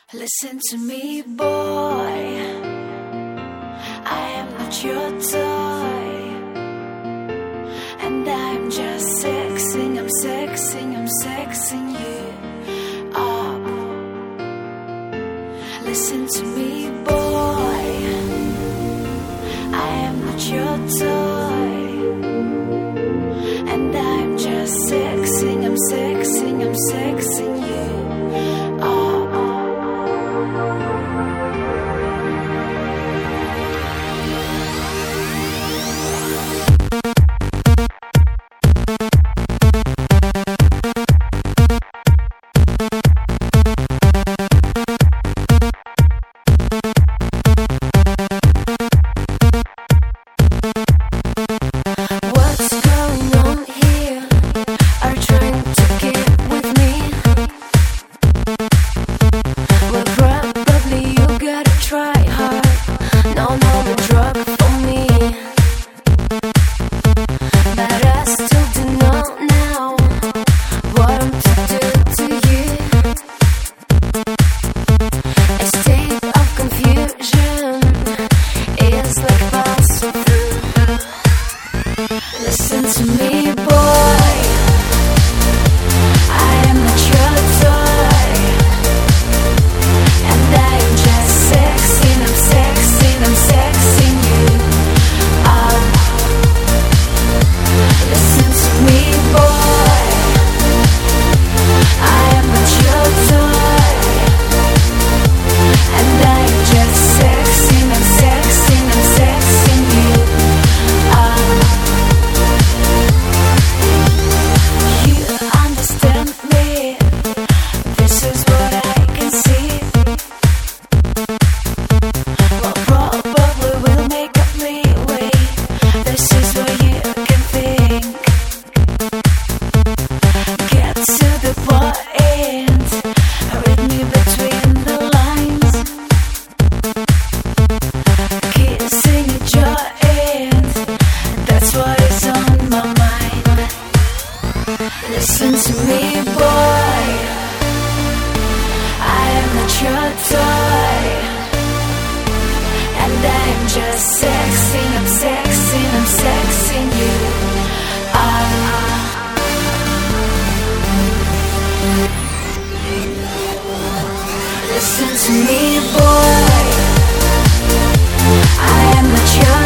Listen to me, boy. I am not your toy, and I'm just sexing you up. Listen to me, boy. I am not your toy, and I'm just sexing you up. Listen to me, boy. I am not your toy, and I'm just sexing you up. Listen to me, boy. I am not your toy, and I'm just sexing you up. Listen to me, boy. I am not your toy, and I'm just sexing you up. Listen to me, boy. I am not your